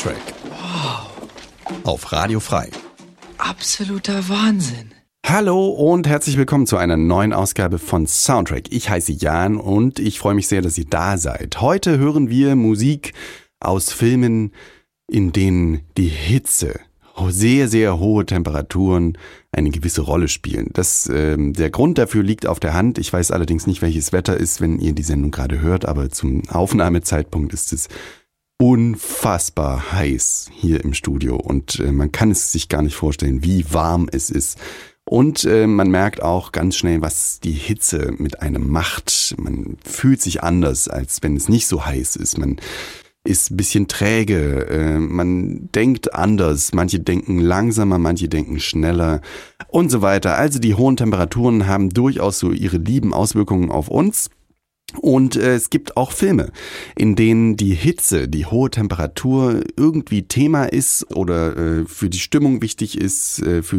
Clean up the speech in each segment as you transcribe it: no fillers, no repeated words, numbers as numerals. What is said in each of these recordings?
Soundtrack. Wow. Auf Radio Frei. Absoluter Wahnsinn. Hallo und herzlich willkommen zu einer neuen Ausgabe von Soundtrack. Ich heiße Jan und ich freue mich sehr, dass ihr da seid. Heute hören wir Musik aus Filmen, in denen die Hitze, sehr, sehr hohe Temperaturen eine gewisse Rolle spielen. Der Grund dafür liegt auf der Hand. Ich weiß allerdings nicht, welches Wetter ist, wenn ihr die Sendung gerade hört, aber zum Aufnahmezeitpunkt ist es unfassbar heiß hier im Studio und man kann es sich gar nicht vorstellen, wie warm es ist. Und man merkt auch ganz schnell, was die Hitze mit einem macht. Man fühlt sich anders, als wenn es nicht so heiß ist. Man ist ein bisschen träge, man denkt anders, manche denken langsamer, manche denken schneller und so weiter. Also die hohen Temperaturen haben durchaus so ihre lieben Auswirkungen auf uns. Und es gibt auch Filme, in denen die Hitze, die hohe Temperatur irgendwie Thema ist oder für die Stimmung wichtig ist, für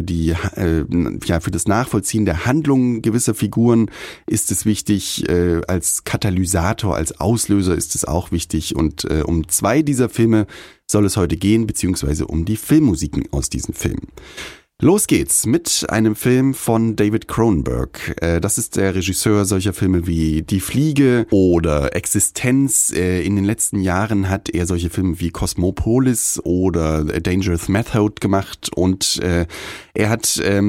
das Nachvollziehen der Handlungen gewisser Figuren ist es wichtig, als Katalysator, als Auslöser ist es auch wichtig. Und um 2 dieser Filme soll es heute gehen, beziehungsweise um die Filmmusiken aus diesen Filmen. Los geht's mit einem Film von David Cronenberg. Das ist der Regisseur solcher Filme wie Die Fliege oder Existenz. In den letzten Jahren hat er solche Filme wie Cosmopolis oder A Dangerous Method gemacht und er hat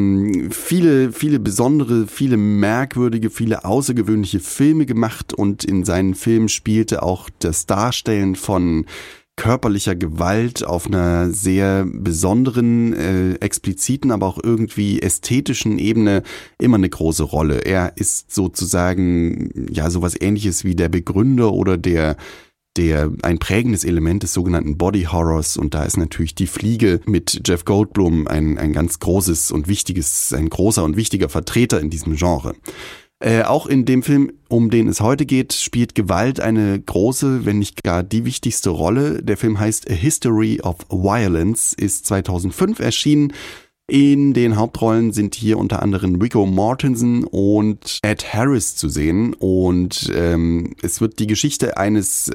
viele besondere, viele merkwürdige, viele außergewöhnliche Filme gemacht und in seinen Filmen spielte auch das Darstellen von körperlicher Gewalt auf einer sehr besonderen, expliziten, aber auch irgendwie ästhetischen Ebene immer eine große Rolle. Er ist sozusagen ja sowas Ähnliches wie der Begründer oder der ein prägendes Element des sogenannten Body Horrors, und da ist natürlich Die Fliege mit Jeff Goldblum ein ganz großes und wichtiges, ein großer und wichtiger Vertreter in diesem Genre. Auch in dem Film, um den es heute geht, spielt Gewalt eine große, wenn nicht gar die wichtigste Rolle. Der Film heißt A History of Violence, ist 2005 erschienen. In den Hauptrollen sind hier unter anderem Viggo Mortensen und Ed Harris zu sehen. Und es wird die Geschichte eines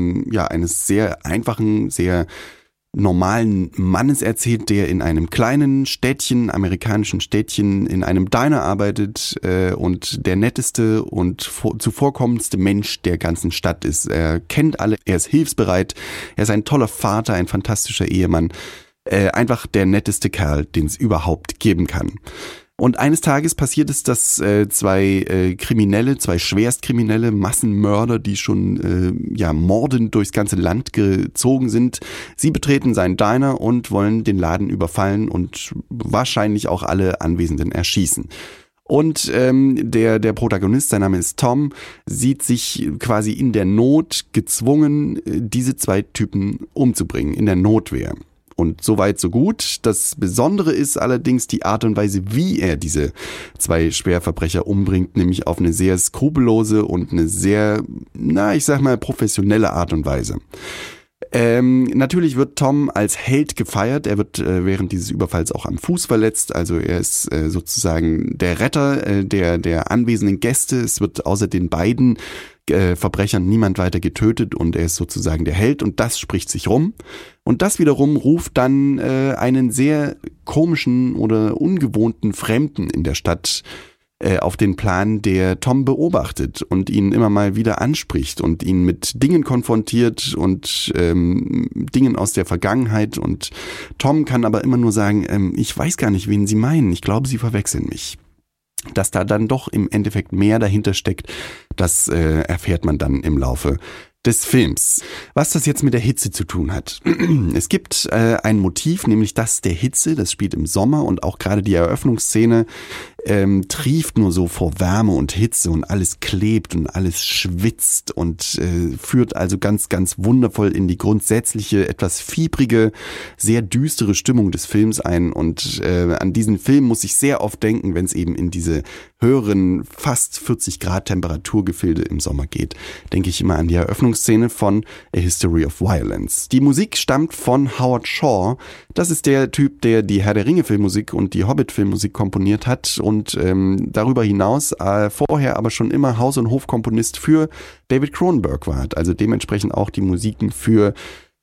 sehr einfachen, sehr normalen Mannes erzählt, der in einem kleinen Städtchen, amerikanischen Städtchen, in einem Diner arbeitet und der netteste und zuvorkommendste Mensch der ganzen Stadt ist. Er kennt alle, er ist hilfsbereit, er ist ein toller Vater, ein fantastischer Ehemann, einfach der netteste Kerl, den es überhaupt geben kann. Und eines Tages passiert es, dass zwei Schwerstkriminelle, Massenmörder, die schon mordend durchs ganze Land gezogen sind, sie betreten seinen Diner und wollen den Laden überfallen und wahrscheinlich auch alle Anwesenden erschießen. Und der Protagonist, sein Name ist Tom, sieht sich quasi in der Not gezwungen, diese 2 Typen umzubringen, in der Notwehr. Und so weit, so gut. Das Besondere ist allerdings die Art und Weise, wie er diese 2 Schwerverbrecher umbringt, nämlich auf eine sehr skrupellose und eine sehr, professionelle Art und Weise. Natürlich wird Tom als Held gefeiert. Er wird während dieses Überfalls auch am Fuß verletzt. Also er ist sozusagen der Retter der anwesenden Gäste. Es wird außer den beiden Verbrechern niemand weiter getötet und er ist sozusagen der Held und das spricht sich rum. Und das wiederum ruft dann einen sehr komischen oder ungewohnten Fremden in der Stadt auf den Plan, der Tom beobachtet und ihn immer mal wieder anspricht und ihn mit Dingen konfrontiert und Dingen aus der Vergangenheit. Und Tom kann aber immer nur sagen, ich weiß gar nicht, wen Sie meinen, ich glaube, Sie verwechseln mich. Dass da dann doch im Endeffekt mehr dahinter steckt, das erfährt man dann im Laufe des Films. Was das jetzt mit der Hitze zu tun hat. Es gibt ein Motiv, nämlich das der Hitze, das spielt im Sommer und auch gerade die Eröffnungsszene trieft nur so vor Wärme und Hitze und alles klebt und alles schwitzt und führt also ganz, ganz wundervoll in die grundsätzliche, etwas fiebrige, sehr düstere Stimmung des Films ein und an diesen Film muss ich sehr oft denken, wenn es eben in diese höheren, fast 40 Grad Temperaturgefilde im Sommer geht, denke ich immer an die Eröffnungsszene von A History of Violence. Die Musik stammt von Howard Shore. Das ist der Typ, der die Herr der Ringe Filmmusik und die Hobbit Filmmusik komponiert hat und darüber hinaus vorher aber schon immer Haus- und Hofkomponist für David Cronenberg war. Also dementsprechend auch die Musiken für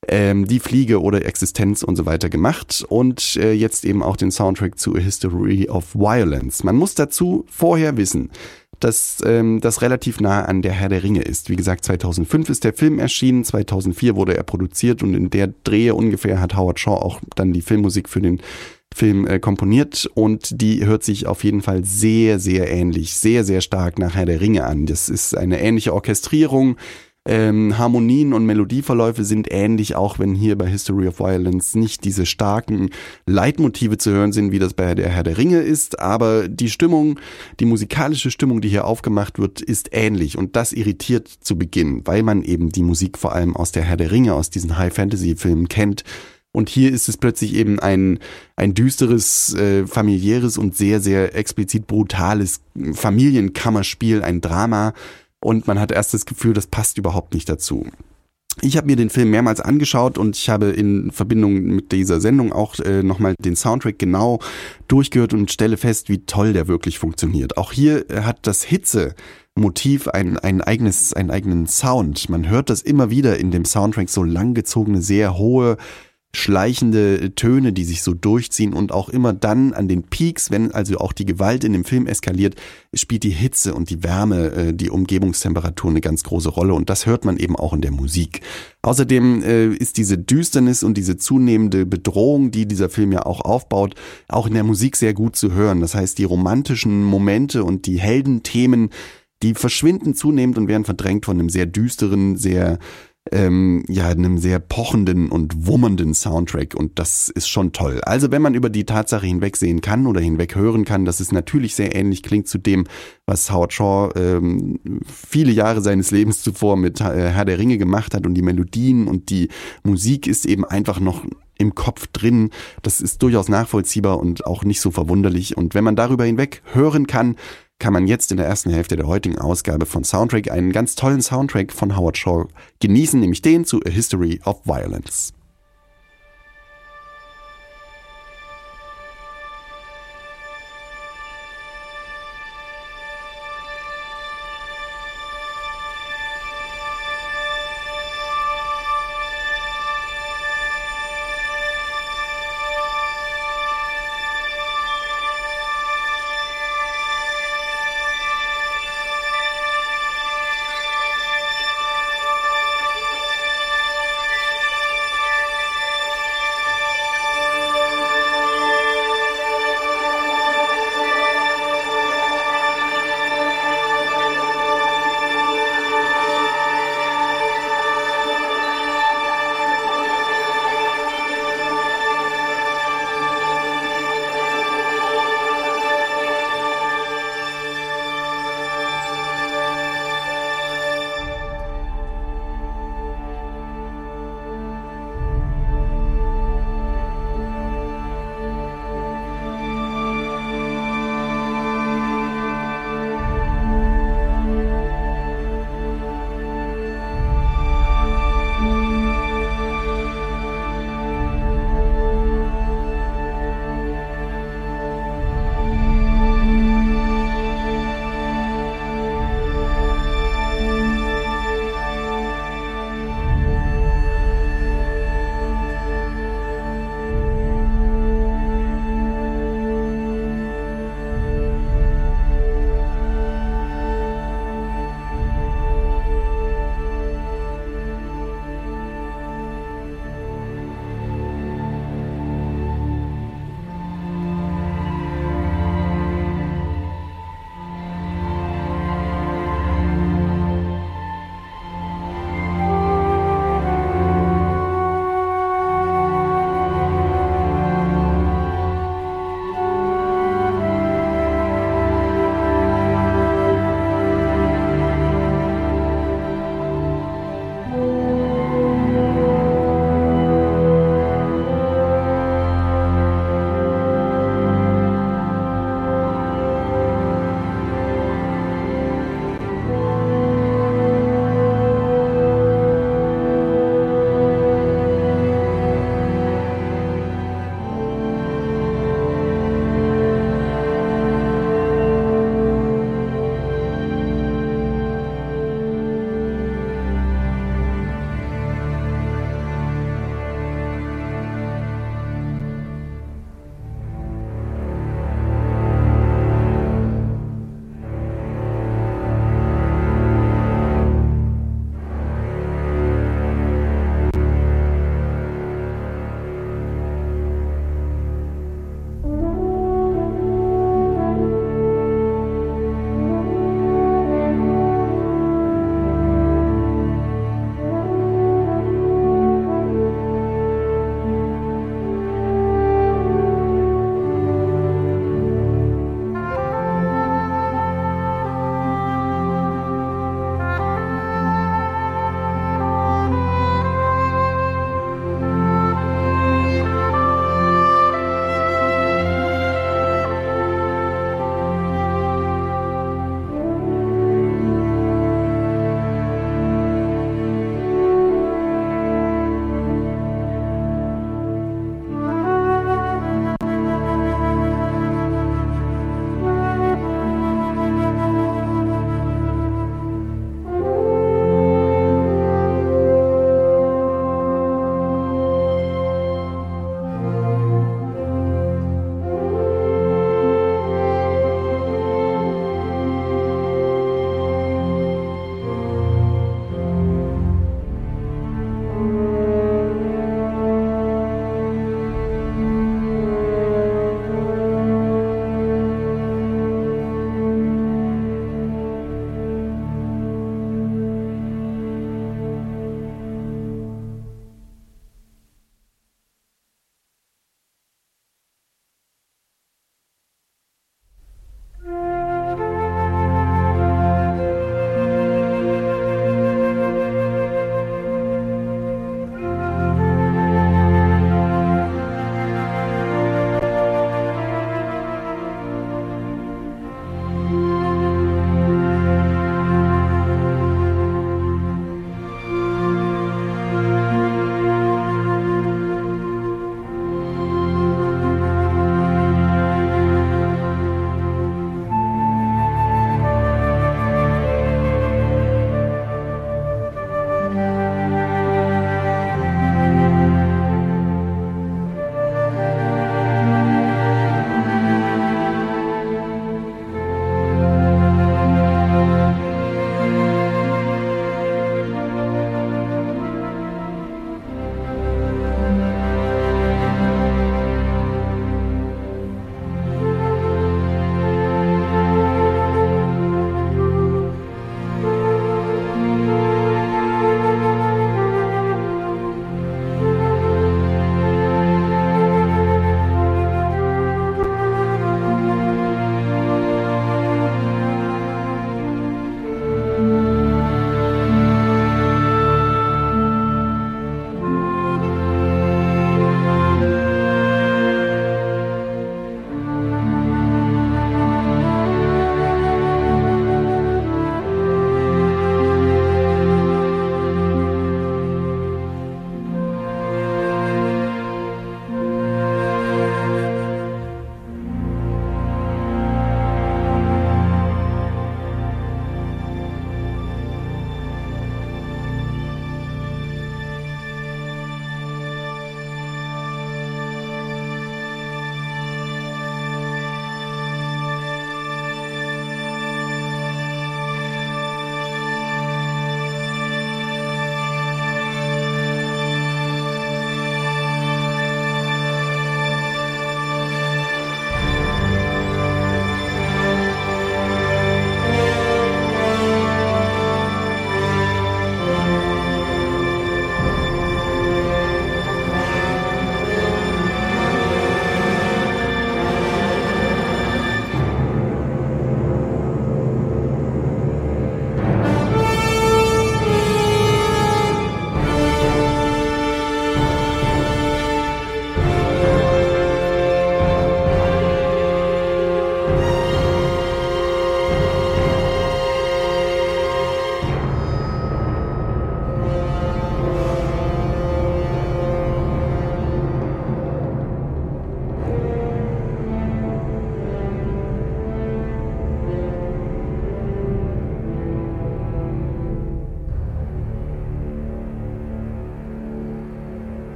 Die Fliege oder Existenz und so weiter gemacht und jetzt eben auch den Soundtrack zu A History of Violence. Man muss dazu vorher wissen, dass das relativ nah an der Herr der Ringe ist. Wie gesagt, 2005 ist der Film erschienen, 2004 wurde er produziert und in der Drehe ungefähr hat Howard Shore auch dann die Filmmusik für den Film komponiert und die hört sich auf jeden Fall sehr, sehr ähnlich, sehr, sehr stark nach Herr der Ringe an. Das ist eine ähnliche Orchestrierung. Harmonien und Melodieverläufe sind ähnlich, auch wenn hier bei History of Violence nicht diese starken Leitmotive zu hören sind, wie das bei der Herr der Ringe ist, aber die Stimmung, die musikalische Stimmung, die hier aufgemacht wird, ist ähnlich und das irritiert zu Beginn, weil man eben die Musik vor allem aus der Herr der Ringe, aus diesen High-Fantasy-Filmen kennt. Und hier ist es plötzlich eben ein düsteres, familiäres und sehr, sehr explizit brutales Familienkammerspiel, ein Drama. Und man hat erst das Gefühl, das passt überhaupt nicht dazu. Ich habe mir den Film mehrmals angeschaut und ich habe in Verbindung mit dieser Sendung auch nochmal den Soundtrack genau durchgehört und stelle fest, wie toll der wirklich funktioniert. Auch hier hat das Hitze-Motiv einen eigenen Sound. Man hört das immer wieder in dem Soundtrack, so langgezogene, sehr hohe, schleichende Töne, die sich so durchziehen und auch immer dann an den Peaks, wenn also auch die Gewalt in dem Film eskaliert, spielt die Hitze und die Wärme, die Umgebungstemperatur eine ganz große Rolle und das hört man eben auch in der Musik. Außerdem ist diese Düsternis und diese zunehmende Bedrohung, die dieser Film ja auch aufbaut, auch in der Musik sehr gut zu hören. Das heißt, die romantischen Momente und die Heldenthemen, die verschwinden zunehmend und werden verdrängt von einem sehr düsteren, einem sehr pochenden und wummernden Soundtrack und das ist schon toll. Also wenn man über die Tatsache hinwegsehen kann oder hinweg hören kann, dass es natürlich sehr ähnlich klingt zu dem, was Howard Shore viele Jahre seines Lebens zuvor mit Herr der Ringe gemacht hat und die Melodien und die Musik ist eben einfach noch im Kopf drin. Das ist durchaus nachvollziehbar und auch nicht so verwunderlich und wenn man darüber hinweg hören kann man jetzt in der ersten Hälfte der heutigen Ausgabe von Soundtrack einen ganz tollen Soundtrack von Howard Shore genießen, nämlich den zu A History of Violence.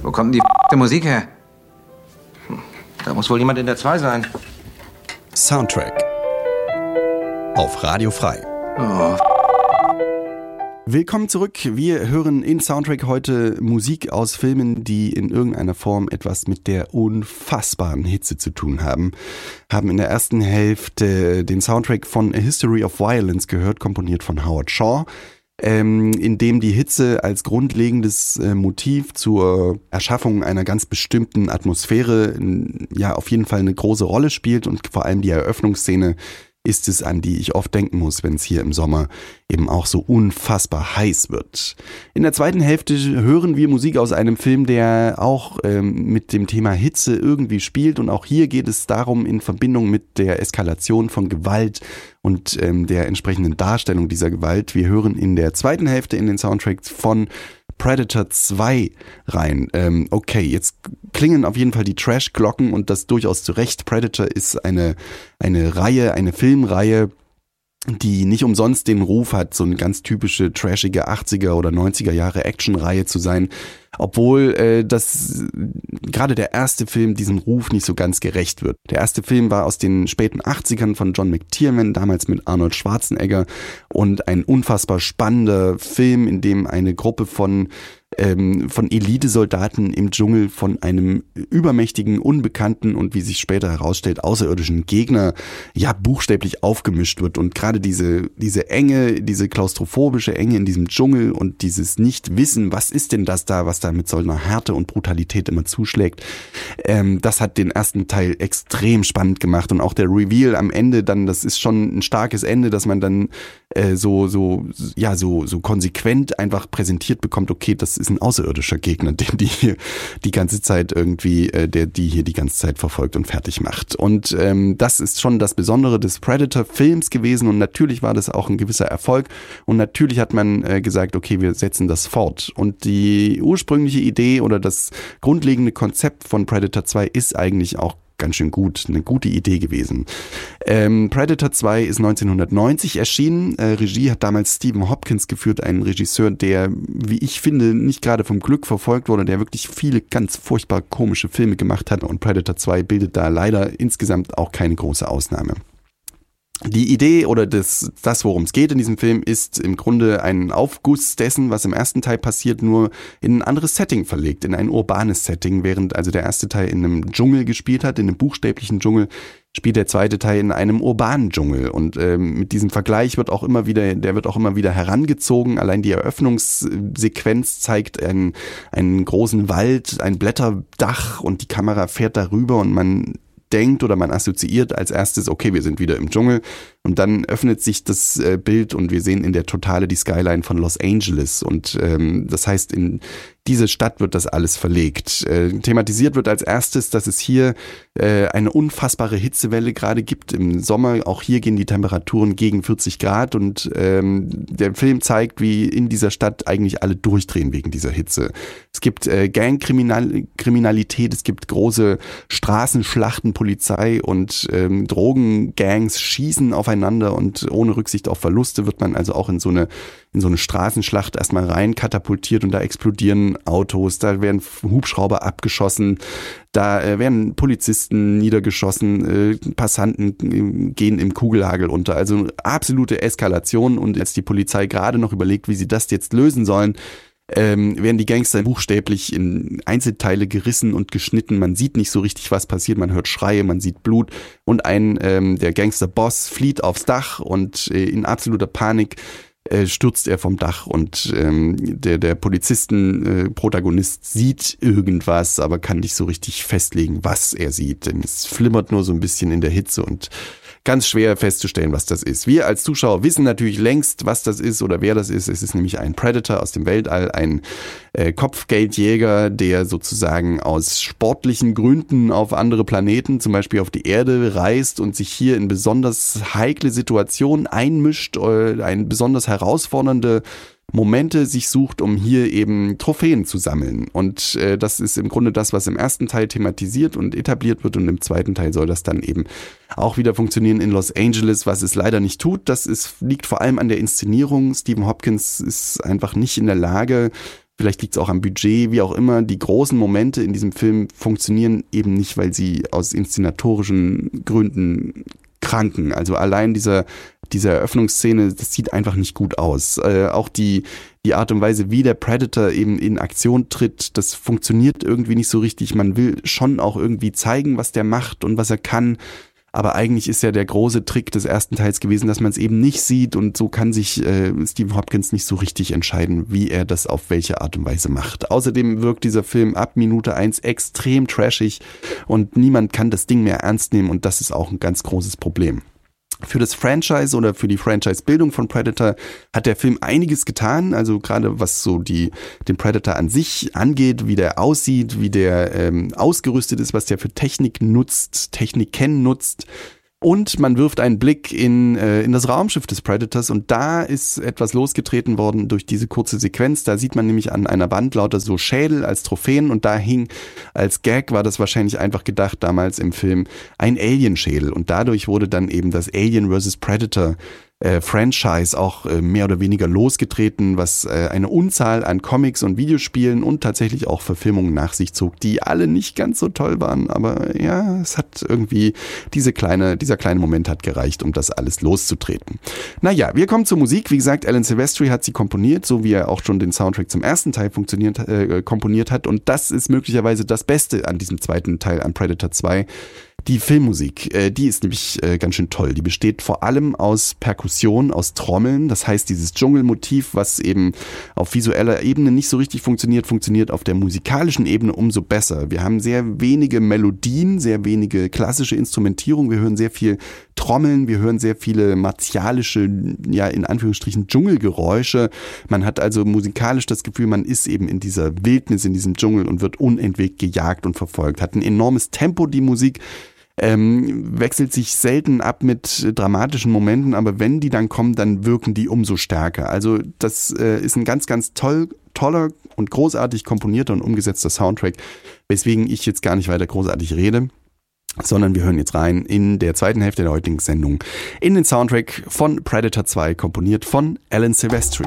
Wo kommt denn die Musik her? Da muss wohl jemand in der 2 sein. Soundtrack auf Radio Frei. Oh. Willkommen zurück. Wir hören in Soundtrack heute Musik aus Filmen, die in irgendeiner Form etwas mit der unfassbaren Hitze zu tun haben. Haben in der ersten Hälfte den Soundtrack von A History of Violence gehört, komponiert von Howard Shaw, in dem die Hitze als grundlegendes Motiv zur Erschaffung einer ganz bestimmten Atmosphäre ja auf jeden Fall eine große Rolle spielt, und vor allem die Eröffnungsszene ist es, an die ich oft denken muss, wenn es hier im Sommer eben auch so unfassbar heiß wird. In der zweiten Hälfte hören wir Musik aus einem Film, der auch mit dem Thema Hitze irgendwie spielt, und auch hier geht es darum, in Verbindung mit der Eskalation von Gewalt und der entsprechenden Darstellung dieser Gewalt. Wir hören in der zweiten Hälfte in den Soundtrack von Predator 2 rein. Okay, jetzt klingen auf jeden Fall die Trash-Glocken, und das durchaus zu Recht. Predator ist eine Reihe, eine Filmreihe, die nicht umsonst den Ruf hat, so eine ganz typische trashige 80er oder 90er Jahre Action-Reihe zu sein, obwohl das gerade der erste Film diesem Ruf nicht so ganz gerecht wird. Der erste Film war aus den späten 80ern von John McTiernan, damals mit Arnold Schwarzenegger, und ein unfassbar spannender Film, in dem eine Gruppe von Elitesoldaten im Dschungel von einem übermächtigen, unbekannten und, wie sich später herausstellt, außerirdischen Gegner ja buchstäblich aufgemischt wird. Und gerade diese Enge, diese klaustrophobische Enge in diesem Dschungel und dieses Nicht-Wissen, was ist denn das da, was da mit so einer Härte und Brutalität immer zuschlägt, das hat den ersten Teil extrem spannend gemacht. Und auch der Reveal am Ende dann, das ist schon ein starkes Ende, dass man dann so konsequent einfach präsentiert bekommt, okay, das ist ein außerirdischer Gegner, den die hier die ganze Zeit irgendwie, der die hier die ganze Zeit verfolgt und fertig macht. Und das ist schon das Besondere des Predator-Films gewesen, und natürlich war das auch ein gewisser Erfolg, und natürlich hat man gesagt, okay, wir setzen das fort. Und die ursprüngliche Idee oder das grundlegende Konzept von Predator 2 ist eigentlich auch ganz schön gut, eine gute Idee gewesen. Predator 2 ist 1990 erschienen. Regie hat damals Stephen Hopkins geführt, ein Regisseur, der, wie ich finde, nicht gerade vom Glück verfolgt wurde, der wirklich viele ganz furchtbar komische Filme gemacht hat, und Predator 2 bildet da leider insgesamt auch keine große Ausnahme. Die Idee oder das, worum es geht in diesem Film, ist im Grunde ein Aufguss dessen, was im ersten Teil passiert, nur in ein anderes Setting verlegt, in ein urbanes Setting. Während also der erste Teil in einem Dschungel gespielt hat, in einem buchstäblichen Dschungel, spielt der zweite Teil in einem urbanen Dschungel. Und mit diesem Vergleich wird auch immer wieder herangezogen. Allein die Eröffnungssequenz zeigt einen großen Wald, ein Blätterdach, und die Kamera fährt darüber, und man denkt oder man assoziiert als erstes, okay, wir sind wieder im Dschungel, und dann öffnet sich das Bild und wir sehen in der Totale die Skyline von Los Angeles, und das heißt, in diese Stadt wird das alles verlegt. Thematisiert wird als erstes, dass es hier eine unfassbare Hitzewelle gerade gibt im Sommer. Auch hier gehen die Temperaturen gegen 40 Grad, und der Film zeigt, wie in dieser Stadt eigentlich alle durchdrehen wegen dieser Hitze. Es gibt Gangkriminalität, es gibt große Straßenschlachten, Polizei und Drogengangs schießen aufeinander, und ohne Rücksicht auf Verluste wird man also auch in so eine Straßenschlacht erstmal rein katapultiert, und da explodieren Autos, da werden Hubschrauber abgeschossen, da werden Polizisten niedergeschossen, Passanten gehen im Kugelhagel unter. Also absolute Eskalation, und als die Polizei gerade noch überlegt, wie sie das jetzt lösen sollen, werden die Gangster buchstäblich in Einzelteile gerissen und geschnitten. Man sieht nicht so richtig, was passiert. Man hört Schreie, man sieht Blut, und der Gangster-Boss flieht aufs Dach, und in absoluter Panik stürzt er vom Dach, und der Polizisten-Protagonist sieht irgendwas, aber kann nicht so richtig festlegen, was er sieht, denn es flimmert nur so ein bisschen in der Hitze und ganz schwer festzustellen, was das ist. Wir als Zuschauer wissen natürlich längst, was das ist oder wer das ist. Es ist nämlich ein Predator aus dem Weltall, ein Kopfgeldjäger, der sozusagen aus sportlichen Gründen auf andere Planeten, zum Beispiel auf die Erde, reist und sich hier in besonders heikle Situationen einmischt, ein besonders herausfordernde Momente sich sucht, um hier eben Trophäen zu sammeln. Und das ist im Grunde das, was im ersten Teil thematisiert und etabliert wird, und im zweiten Teil soll das dann eben auch wieder funktionieren in Los Angeles, was es leider nicht tut. Liegt vor allem an der Inszenierung. Stephen Hopkins ist einfach nicht in der Lage, Vielleicht liegt es auch am Budget, wie auch immer. Die großen Momente in diesem Film funktionieren eben nicht, weil sie aus inszenatorischen Gründen kranken. Also allein diese Eröffnungsszene, das sieht einfach nicht gut aus. Auch die Art und Weise, wie der Predator eben in Aktion tritt, das funktioniert irgendwie nicht so richtig. Man will schon auch irgendwie zeigen, was der macht und was er kann. Aber eigentlich ist ja der große Trick des ersten Teils gewesen, dass man es eben nicht sieht, und so kann sich Stephen Hopkins nicht so richtig entscheiden, wie er das auf welche Art und Weise macht. Außerdem wirkt dieser Film ab Minute 1 extrem trashig und niemand kann das Ding mehr ernst nehmen, und das ist auch ein ganz großes Problem. Für das Franchise oder für die Franchise-Bildung von Predator hat der Film einiges getan, also gerade was so den Predator an sich angeht, wie der aussieht, wie der ausgerüstet ist, was der für Techniken nutzt. Und man wirft einen Blick in das Raumschiff des Predators, und da ist etwas losgetreten worden durch diese kurze Sequenz. Da sieht man nämlich an einer Wand lauter so Schädel als Trophäen, und da hing als Gag, war das wahrscheinlich einfach gedacht damals im Film, ein Alien-Schädel, und dadurch wurde dann eben das Alien vs. Predator Franchise auch mehr oder weniger losgetreten, was eine Unzahl an Comics und Videospielen und tatsächlich auch Verfilmungen nach sich zog, die alle nicht ganz so toll waren, aber ja, es hat irgendwie, dieser kleine Moment hat gereicht, um das alles loszutreten. Naja, wir kommen zur Musik. Wie gesagt, Alan Silvestri hat sie komponiert, so wie er auch schon den Soundtrack zum ersten Teil komponiert hat, und das ist möglicherweise das Beste an diesem zweiten Teil, an Predator 2. Die Filmmusik, die ist nämlich ganz schön toll. Die besteht vor allem aus Perkussion, aus Trommeln. Das heißt, dieses Dschungelmotiv, was eben auf visueller Ebene nicht so richtig funktioniert auf der musikalischen Ebene umso besser. Wir haben sehr wenige Melodien, sehr wenige klassische Instrumentierung. Wir hören sehr viel Trommeln, wir hören sehr viele martialische, ja in Anführungsstrichen Dschungelgeräusche. Man hat also musikalisch das Gefühl, man ist eben in dieser Wildnis, in diesem Dschungel und wird unentwegt gejagt und verfolgt. Hat ein enormes Tempo, die Musik. Wechselt sich selten ab mit dramatischen Momenten, aber wenn die dann kommen, dann wirken die umso stärker. Also das ist ein ganz, ganz toller und großartig komponierter und umgesetzter Soundtrack, weswegen ich jetzt gar nicht weiter großartig rede, sondern wir hören jetzt rein in der zweiten Hälfte der heutigen Sendung in den Soundtrack von Predator 2, komponiert von Alan Silvestri.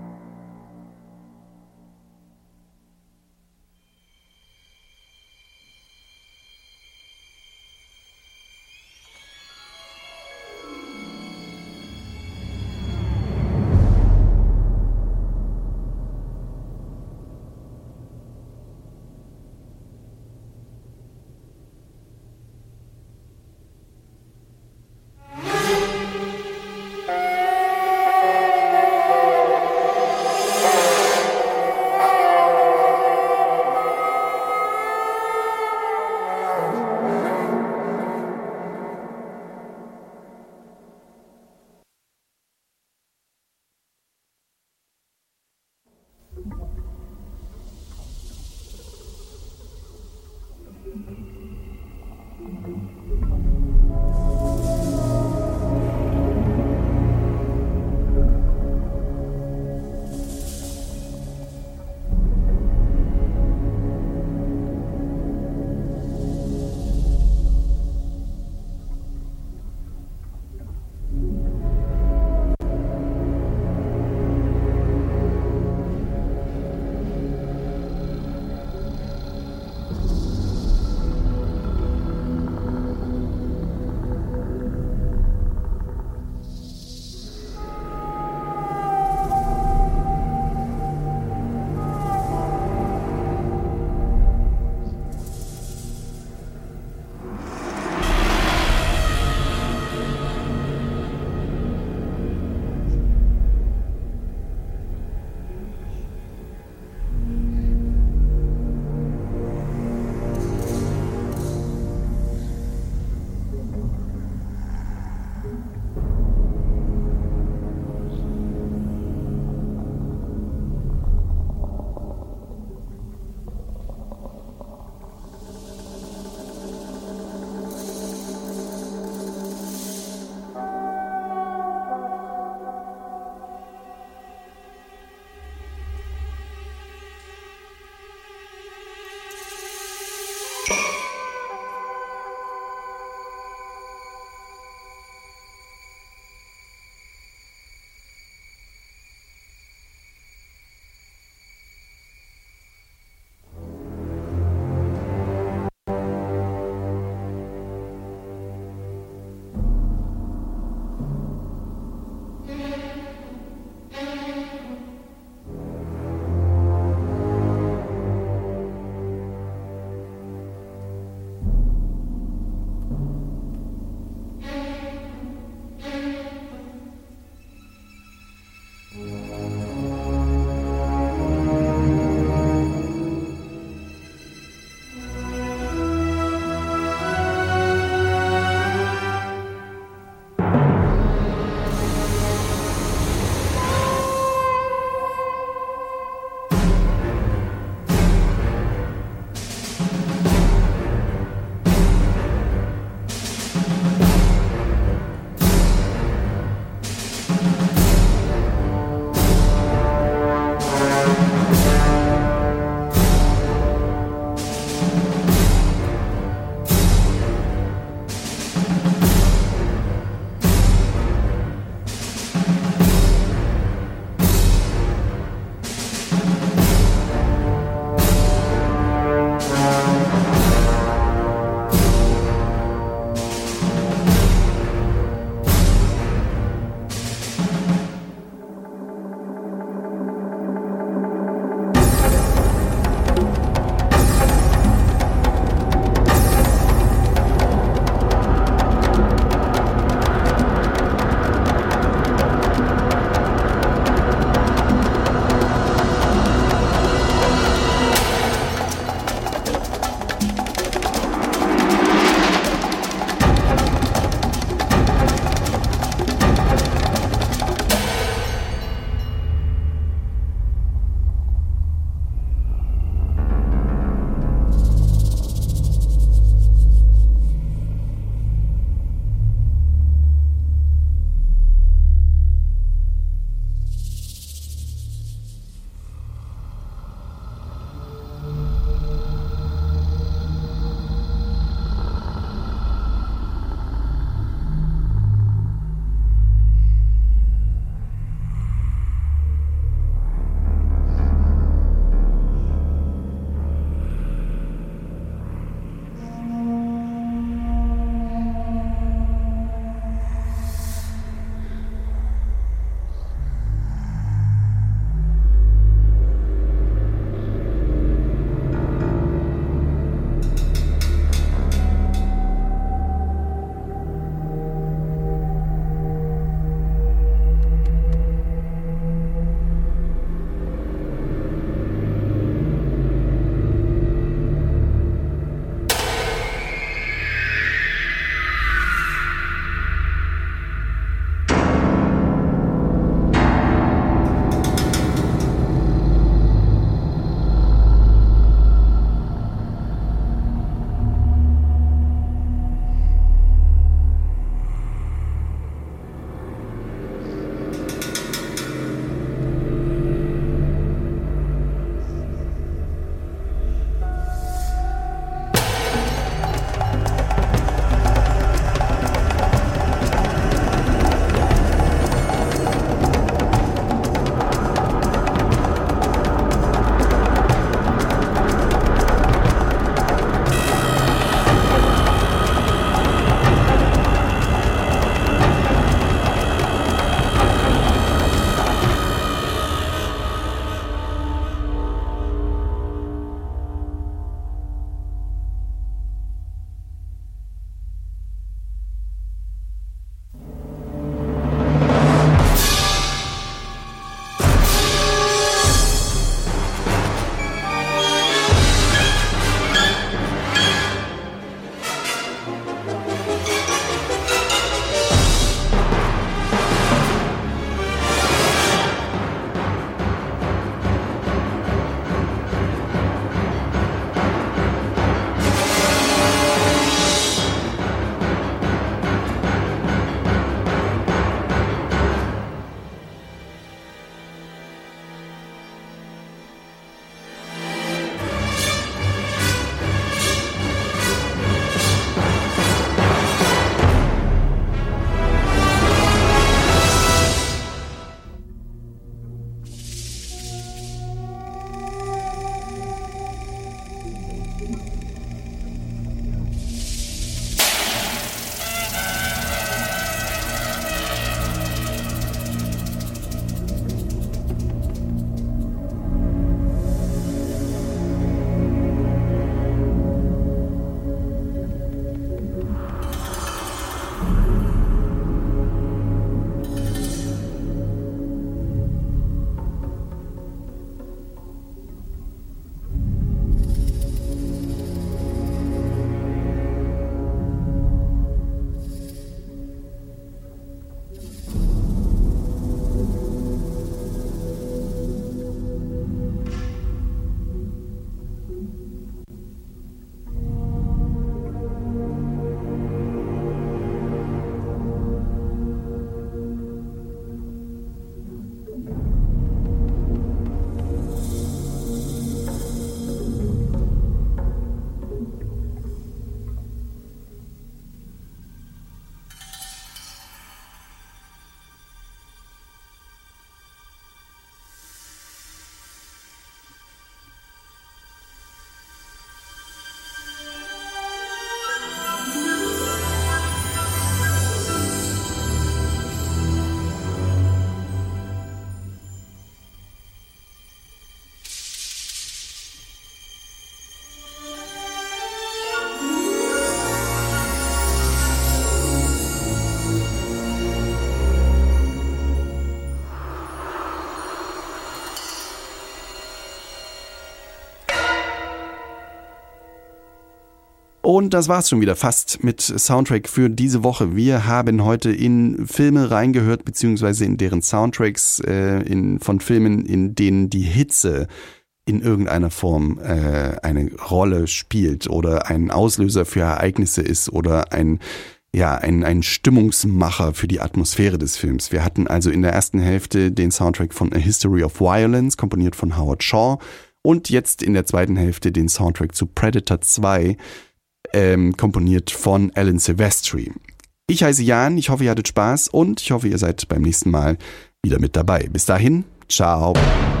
Und das war's schon wieder fast mit Soundtrack für diese Woche. Wir haben heute in Filme reingehört, beziehungsweise in deren Soundtracks von Filmen, in denen die Hitze in irgendeiner Form eine Rolle spielt oder ein Auslöser für Ereignisse ist oder ein Stimmungsmacher für die Atmosphäre des Films. Wir hatten also in der ersten Hälfte den Soundtrack von A History of Violence, komponiert von Howard Shaw, und jetzt in der zweiten Hälfte den Soundtrack zu Predator 2, komponiert von Alan Silvestri. Ich heiße Jan, ich hoffe, ihr hattet Spaß und ich hoffe, ihr seid beim nächsten Mal wieder mit dabei. Bis dahin, ciao.